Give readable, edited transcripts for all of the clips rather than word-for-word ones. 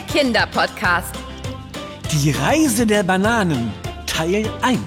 Kinderpodcast. Die Reise der Bananen, Teil 1.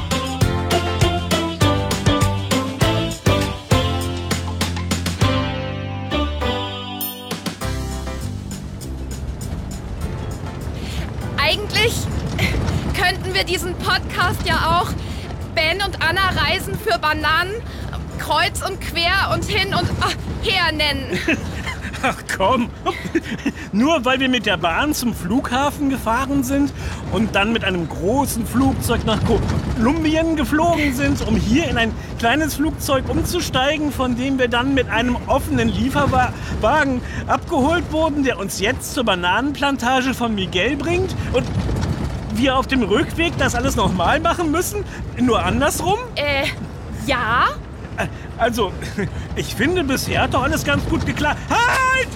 Eigentlich könnten wir diesen Podcast ja auch Ben und Anna reisen für Bananen kreuz und quer und hin und her nennen. Ach komm, nur weil wir mit der Bahn zum Flughafen gefahren sind und dann mit einem großen Flugzeug nach Kolumbien geflogen sind, um hier in ein kleines Flugzeug umzusteigen, von dem wir dann mit einem offenen Lieferwagen abgeholt wurden, der uns jetzt zur Bananenplantage von Miguel bringt und wir auf dem Rückweg das alles nochmal machen müssen, nur andersrum? Ja? Also, ich finde, bisher hat doch alles ganz gut geklappt. Halt!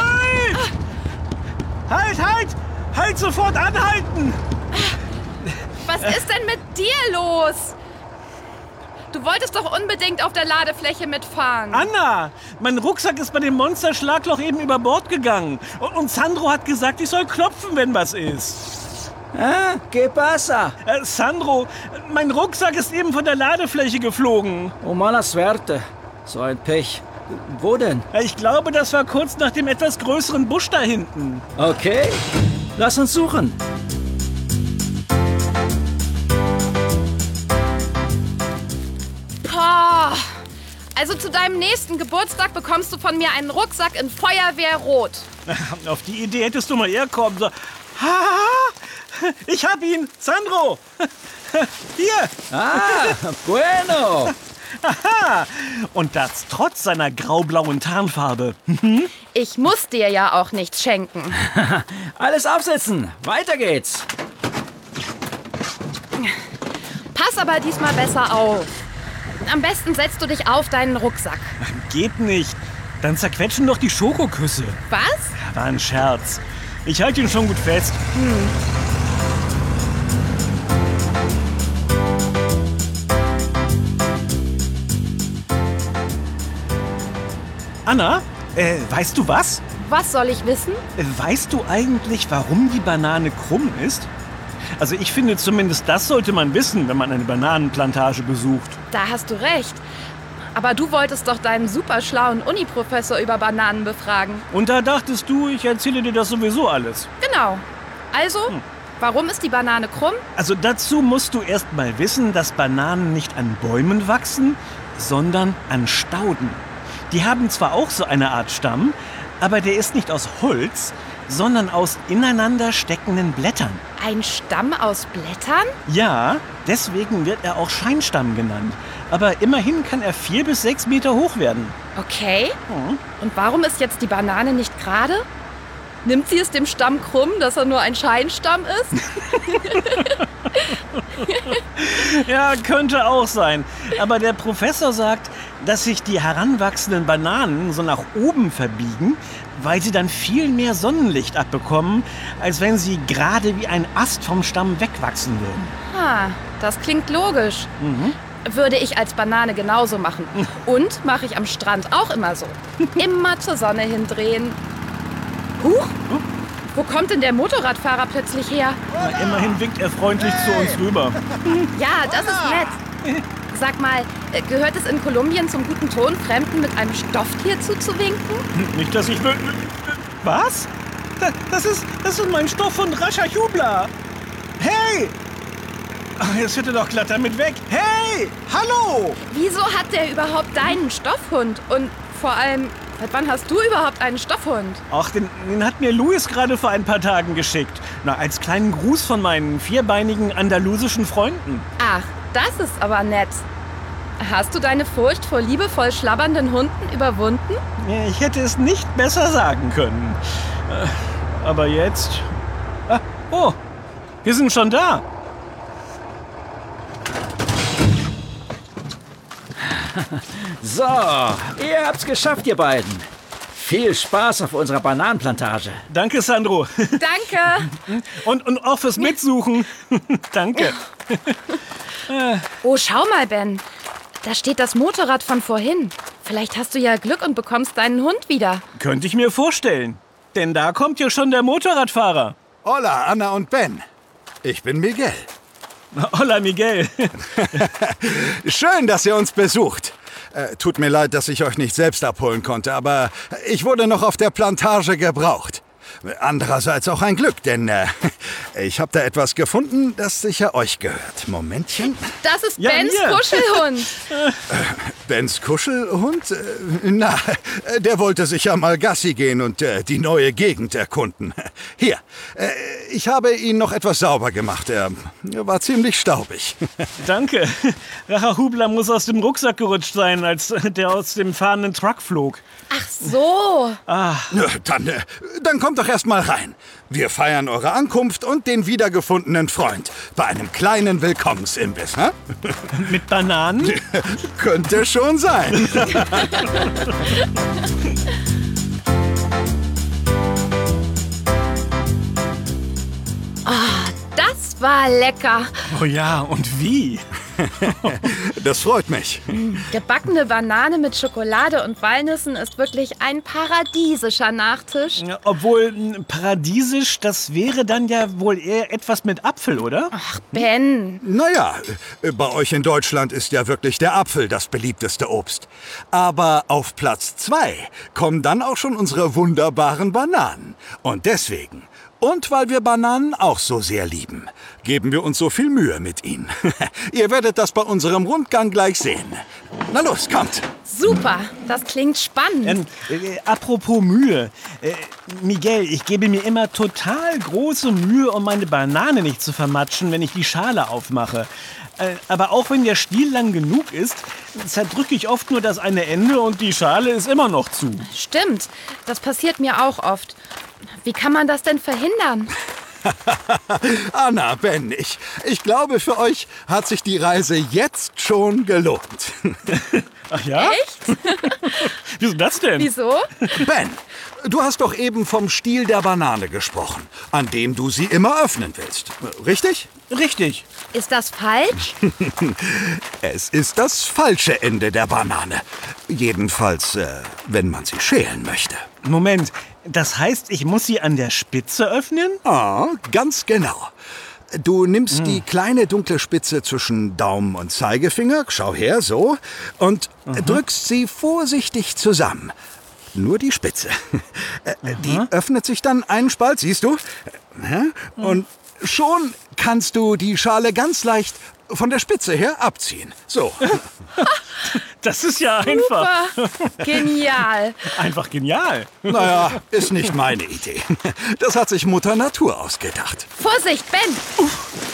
Halt! Halt! Halt, sofort anhalten! Was ist denn mit dir los? Du wolltest doch unbedingt auf der Ladefläche mitfahren. Anna, mein Rucksack ist bei dem Monsterschlagloch eben über Bord gegangen. Und Sandro hat gesagt, ich soll klopfen, wenn was ist. ¿Qué pasa? Sandro, mein Rucksack ist eben von der Ladefläche geflogen. Oh, mala suerte. So ein Pech. Wo denn? Ich glaube, das war kurz nach dem etwas größeren Busch da hinten. Okay, lass uns suchen. Boah. Also zu deinem nächsten Geburtstag bekommst du von mir einen Rucksack in Feuerwehrrot. Auf die Idee hättest du mal herkommen sollen. Ich hab ihn, Sandro. Hier. Bueno. Aha. Und das trotz seiner graublauen Tarnfarbe. Ich muss dir ja auch nichts schenken. Alles aufsetzen. Weiter geht's. Pass aber diesmal besser auf. Am besten setzt du dich auf deinen Rucksack. Geht nicht. Dann zerquetschen doch die Schokoküsse. Was? War ein Scherz. Ich halte ihn schon gut fest. Anna, weißt du was? Was soll ich wissen? Weißt du eigentlich, warum die Banane krumm ist? Also ich finde zumindest, das sollte man wissen, wenn man eine Bananenplantage besucht. Da hast du recht. Aber du wolltest doch deinen superschlauen Uni-Professor über Bananen befragen. Und da dachtest du, ich erzähle dir das sowieso alles. Genau. Also, warum ist die Banane krumm? Also dazu musst du erst mal wissen, dass Bananen nicht an Bäumen wachsen, sondern an Stauden. Die haben zwar auch so eine Art Stamm, aber der ist nicht aus Holz, sondern aus ineinander steckenden Blättern. Ein Stamm aus Blättern? Ja, deswegen wird er auch Scheinstamm genannt. Aber immerhin kann er 4 bis 6 Meter hoch werden. Okay. Und warum ist jetzt die Banane nicht gerade? Nimmt sie es dem Stamm krumm, dass er nur ein Scheinstamm ist? Ja, könnte auch sein. Aber der Professor sagt, dass sich die heranwachsenden Bananen so nach oben verbiegen, weil sie dann viel mehr Sonnenlicht abbekommen, als wenn sie gerade wie ein Ast vom Stamm wegwachsen würden. Das klingt logisch. Würde ich als Banane genauso machen. Und mache ich am Strand auch immer so. Immer zur Sonne hindrehen. Huch, wo kommt denn der Motorradfahrer plötzlich her? Na, immerhin winkt er freundlich zu uns rüber. Ja, das ist nett. Sag mal, gehört es in Kolumbien zum guten Ton, Fremden mit einem Stofftier zuzuwinken? Nicht, dass ich... Was? Das ist mein Stoffhund Rascha Jubla. Hey! Ach, jetzt hört er doch glatt damit weg. Hey! Hallo! Wieso hat der überhaupt deinen Stoffhund? Und vor allem, seit wann hast du überhaupt einen Stoffhund? Ach, den hat mir Luis gerade vor ein paar Tagen geschickt. Na, als kleinen Gruß von meinen vierbeinigen andalusischen Freunden. Ach, das ist aber nett. Hast du deine Furcht vor liebevoll schlabbernden Hunden überwunden? Ja, ich hätte es nicht besser sagen können. Aber jetzt... Oh, wir sind schon da. So, ihr habt's geschafft, ihr beiden. Viel Spaß auf unserer Bananenplantage. Danke, Sandro. Danke. Und auch fürs Mitsuchen. Danke. Oh, schau mal, Ben. Da steht das Motorrad von vorhin. Vielleicht hast du ja Glück und bekommst deinen Hund wieder. Könnte ich mir vorstellen. denn da kommt ja schon der Motorradfahrer. Hola, Anna und Ben. Ich bin Miguel. Hola, Miguel. Schön, dass ihr uns besucht. Tut mir leid, dass ich euch nicht selbst abholen konnte, aber ich wurde noch auf der Plantage gebraucht. Andererseits auch ein Glück, denn ich habe da etwas gefunden, das sicher euch gehört. Momentchen. Das ist Ja, Bens hier. Kuschelhund. Bens Kuschelhund? Der wollte sicher mal Gassi gehen und die neue Gegend erkunden. Hier, ich habe ihn noch etwas sauber gemacht. Er war ziemlich staubig. Danke. Rahahubla muss aus dem Rucksack gerutscht sein, als der aus dem fahrenden Truck flog. Ach so. Dann kommt doch erst mal rein. Wir feiern eure Ankunft und den wiedergefundenen Freund bei einem kleinen Willkommensimbiss, ne? Mit Bananen? Könnte schon sein. Das war lecker. Oh ja, und wie? Das freut mich. Gebackene Banane mit Schokolade und Walnüssen ist wirklich ein paradiesischer Nachtisch. Ja, obwohl paradiesisch, das wäre dann ja wohl eher etwas mit Apfel, oder? Ach, Ben. Naja, bei euch in Deutschland ist ja wirklich der Apfel das beliebteste Obst. Aber auf Platz 2 kommen dann auch schon unsere wunderbaren Bananen. Und deswegen, und weil wir Bananen auch so sehr lieben, geben wir uns so viel Mühe mit ihnen. Ihr werdet das bei unserem Rundgang gleich sehen. Na los, kommt! Super, das klingt spannend. Apropos Mühe. Miguel, ich gebe mir immer total große Mühe, um meine Banane nicht zu vermatschen, wenn ich die Schale aufmache. Aber auch wenn der Stiel lang genug ist, zerdrücke ich oft nur das eine Ende und die Schale ist immer noch zu. Stimmt, das passiert mir auch oft. Wie kann man das denn verhindern? Anna, Ben, ich glaube, für euch hat sich die Reise jetzt schon gelohnt. Ach ja? Echt? Wieso das denn? Wieso? Ben, du hast doch eben vom Stiel der Banane gesprochen, an dem du sie immer öffnen willst. Richtig? Richtig. Ist das falsch? Es ist das falsche Ende der Banane. Jedenfalls, wenn man sie schälen möchte. Moment, das heißt, ich muss sie an der Spitze öffnen? Ah, ganz genau. Du nimmst die kleine dunkle Spitze zwischen Daumen und Zeigefinger, schau her, so, und drückst sie vorsichtig zusammen. Nur die Spitze. Die öffnet sich dann einen Spalt, siehst du? Und schon kannst du die Schale ganz leicht von der Spitze her abziehen. So. Das ist ja einfach. Super, genial. Einfach genial. Naja, ist nicht meine Idee. Das hat sich Mutter Natur ausgedacht. Vorsicht, Ben.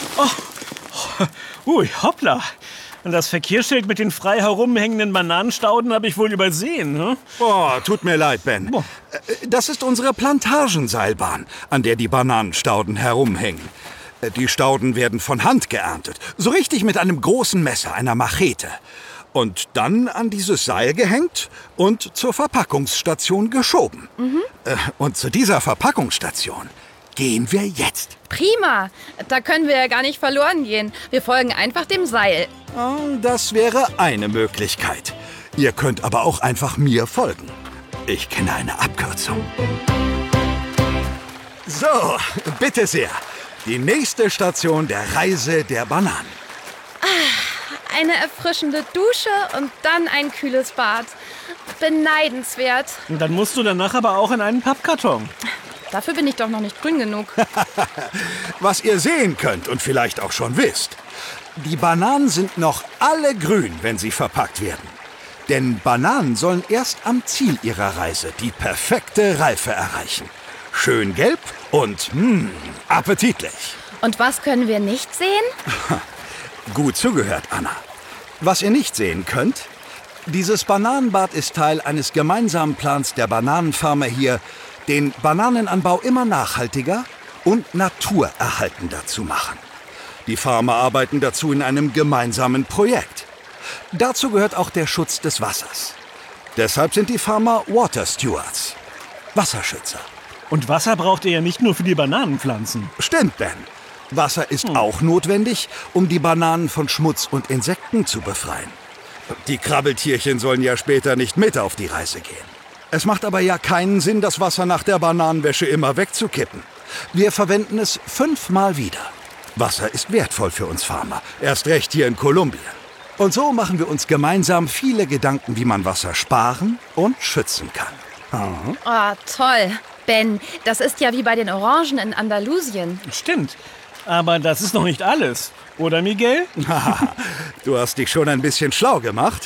Ui, hoppla. Und das Verkehrsschild mit den frei herumhängenden Bananenstauden habe ich wohl übersehen, ne? Oh, tut mir leid, Ben. Das ist unsere Plantagenseilbahn, an der die Bananenstauden herumhängen. Die Stauden werden von Hand geerntet, so richtig mit einem großen Messer, einer Machete. Und dann an dieses Seil gehängt und zur Verpackungsstation geschoben. Und zu dieser Verpackungsstation gehen wir jetzt. Prima, da können wir ja gar nicht verloren gehen. Wir folgen einfach dem Seil. Das wäre eine Möglichkeit. Ihr könnt aber auch einfach mir folgen. Ich kenne eine Abkürzung. So, bitte sehr. Die nächste Station der Reise der Bananen. Eine erfrischende Dusche und dann ein kühles Bad. Beneidenswert. Und dann musst du danach aber auch in einen Pappkarton. Dafür bin ich doch noch nicht grün genug. Was ihr sehen könnt und vielleicht auch schon wisst, die Bananen sind noch alle grün, wenn sie verpackt werden. Denn Bananen sollen erst am Ziel ihrer Reise die perfekte Reife erreichen. Schön gelb und appetitlich. Und was können wir nicht sehen? Gut zugehört, Anna. Was ihr nicht sehen könnt, dieses Bananenbad ist Teil eines gemeinsamen Plans der Bananenfarmer hier, den Bananenanbau immer nachhaltiger und naturerhaltender zu machen. Die Farmer arbeiten dazu in einem gemeinsamen Projekt. Dazu gehört auch der Schutz des Wassers. Deshalb sind die Farmer Water Stewards, Wasserschützer. Und Wasser braucht ihr ja nicht nur für die Bananenpflanzen. Stimmt, Ben. Wasser ist auch notwendig, um die Bananen von Schmutz und Insekten zu befreien. Die Krabbeltierchen sollen ja später nicht mit auf die Reise gehen. Es macht aber ja keinen Sinn, das Wasser nach der Bananenwäsche immer wegzukippen. Wir verwenden es 5-mal wieder. Wasser ist wertvoll für uns Farmer, erst recht hier in Kolumbien. Und so machen wir uns gemeinsam viele Gedanken, wie man Wasser sparen und schützen kann. Oh, toll. Ben, das ist ja wie bei den Orangen in Andalusien. Stimmt. Aber das ist noch nicht alles. Oder, Miguel? Du hast dich schon ein bisschen schlau gemacht.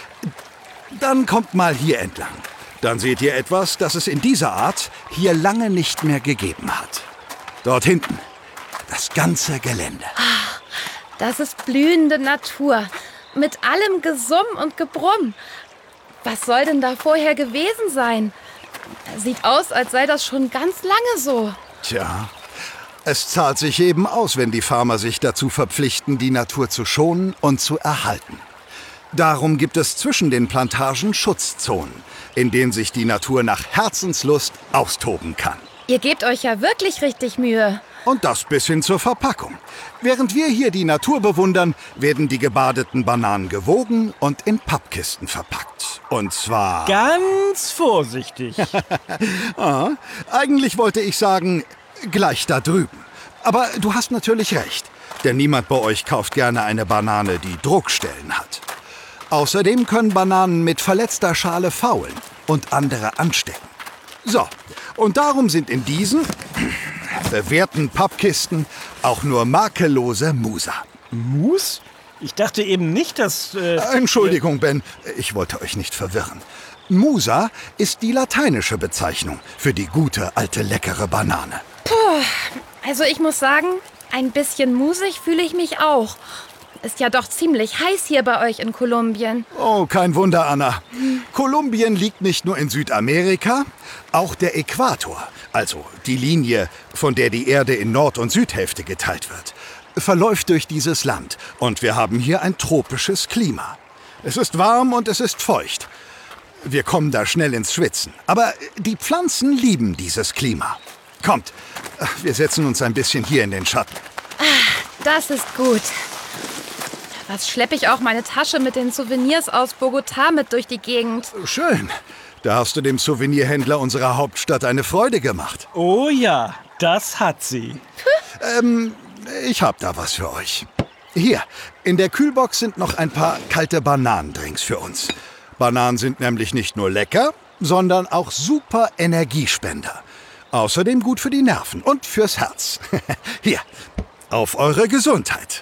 Dann kommt mal hier entlang. Dann seht ihr etwas, das es in dieser Art hier lange nicht mehr gegeben hat. Dort hinten, das ganze Gelände. Das ist blühende Natur. Mit allem Gesumm und Gebrumm. Was soll denn da vorher gewesen sein? Sieht aus, als sei das schon ganz lange so. Tja, es zahlt sich eben aus, wenn die Farmer sich dazu verpflichten, die Natur zu schonen und zu erhalten. Darum gibt es zwischen den Plantagen Schutzzonen, in denen sich die Natur nach Herzenslust austoben kann. Ihr gebt euch ja wirklich richtig Mühe. Und das bis hin zur Verpackung. Während wir hier die Natur bewundern, werden die gebadeten Bananen gewogen und in Pappkisten verpackt. Und zwar... Ganz vorsichtig. Eigentlich wollte ich sagen, gleich da drüben. Aber du hast natürlich recht, denn niemand bei euch kauft gerne eine Banane, die Druckstellen hat. Außerdem können Bananen mit verletzter Schale faulen und andere anstecken. So, und darum sind in diesen bewährten Pappkisten auch nur makellose Musa. Mus? Ich dachte eben nicht, dass... Entschuldigung, Ben, ich wollte euch nicht verwirren. Musa ist die lateinische Bezeichnung für die gute, alte, leckere Banane. Also ich muss sagen, ein bisschen musig fühle ich mich auch. Ist ja doch ziemlich heiß hier bei euch in Kolumbien. Oh, kein Wunder, Anna. Kolumbien liegt nicht nur in Südamerika, auch der Äquator, also die Linie, von der die Erde in Nord- und Südhälfte geteilt wird, verläuft durch dieses Land. Und wir haben hier ein tropisches Klima. Es ist warm und es ist feucht. Wir kommen da schnell ins Schwitzen. Aber die Pflanzen lieben dieses Klima. Kommt, wir setzen uns ein bisschen hier in den Schatten. Das ist gut. Was schleppe ich auch meine Tasche mit den Souvenirs aus Bogotá mit durch die Gegend? Schön. Da hast du dem Souvenirhändler unserer Hauptstadt eine Freude gemacht. Oh ja, das hat sie. Ich hab da was für euch. Hier, in der Kühlbox sind noch ein paar kalte Bananendrinks für uns. Bananen sind nämlich nicht nur lecker, sondern auch super Energiespender. Außerdem gut für die Nerven und fürs Herz. Hier, auf eure Gesundheit.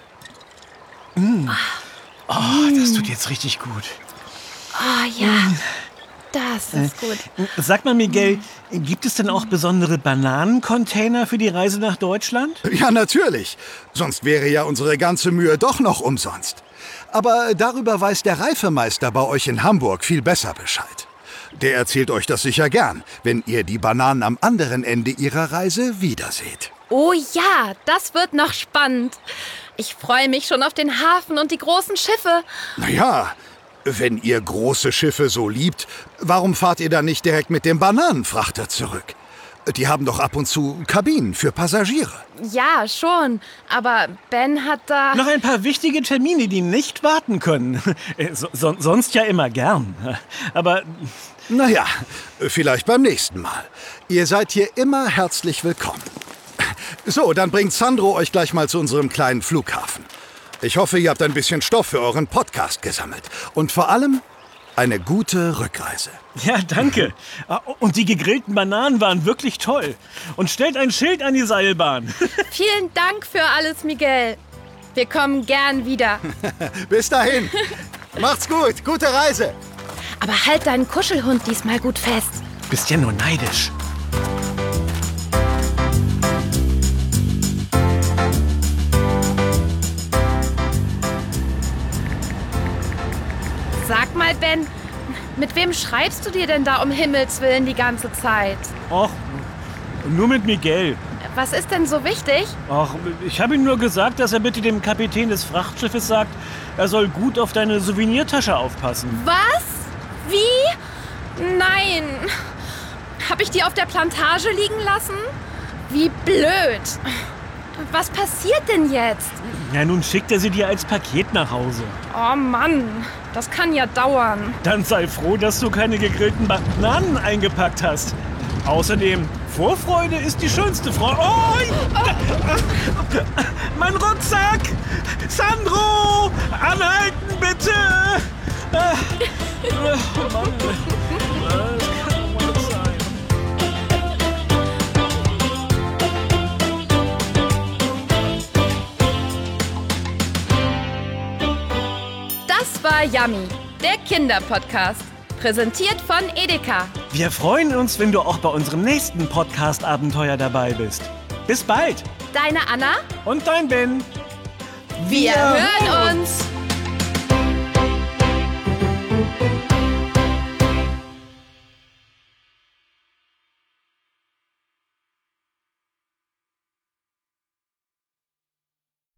Oh, das tut jetzt richtig gut. Oh ja, das ist gut. Sag mal, Miguel, gibt es denn auch besondere Bananencontainer für die Reise nach Deutschland? Ja, natürlich. Sonst wäre ja unsere ganze Mühe doch noch umsonst. Aber darüber weiß der Reifemeister bei euch in Hamburg viel besser Bescheid. Der erzählt euch das sicher gern, wenn ihr die Bananen am anderen Ende ihrer Reise wiederseht. Oh ja, das wird noch spannend. Ich freue mich schon auf den Hafen und die großen Schiffe. Naja, wenn ihr große Schiffe so liebt, warum fahrt ihr dann nicht direkt mit dem Bananenfrachter zurück? Die haben doch ab und zu Kabinen für Passagiere. Ja, schon. Aber Ben hat da... Noch ein paar wichtige Termine, die nicht warten können. Sonst ja immer gern. Aber... Naja, vielleicht beim nächsten Mal. Ihr seid hier immer herzlich willkommen. So, dann bringt Sandro euch gleich mal zu unserem kleinen Flughafen. Ich hoffe, ihr habt ein bisschen Stoff für euren Podcast gesammelt. Und vor allem eine gute Rückreise. Ja, danke. Und die gegrillten Bananen waren wirklich toll. Und stellt ein Schild an die Seilbahn. Vielen Dank für alles, Miguel. Wir kommen gern wieder. Bis dahin. Macht's gut. Gute Reise. Aber halt deinen Kuschelhund diesmal gut fest. Bist ja nur neidisch. Sag mal, Ben, mit wem schreibst du dir denn da um Himmels Willen die ganze Zeit? Och, nur mit Miguel. Was ist denn so wichtig? Ach, ich habe ihm nur gesagt, dass er bitte dem Kapitän des Frachtschiffes sagt, er soll gut auf deine Souvenirtasche aufpassen. Was? Wie? Nein. Hab ich die auf der Plantage liegen lassen? Wie blöd. Was passiert denn jetzt? Ja, nun schickt er sie dir als Paket nach Hause. Oh Mann, das kann ja dauern. Dann sei froh, dass du keine gegrillten Bananen eingepackt hast. Außerdem, Vorfreude ist die schönste Freude. Oh, mein Rucksack! Sandro! Anhalten, bitte! Oh Mann. Das kann wohl nicht sein. Das war Yummy, der Kinderpodcast. Präsentiert von Edeka. Wir freuen uns, wenn du auch bei unserem nächsten Podcast-Abenteuer dabei bist. Bis bald. Deine Anna. Und dein Ben. Wir hören uns.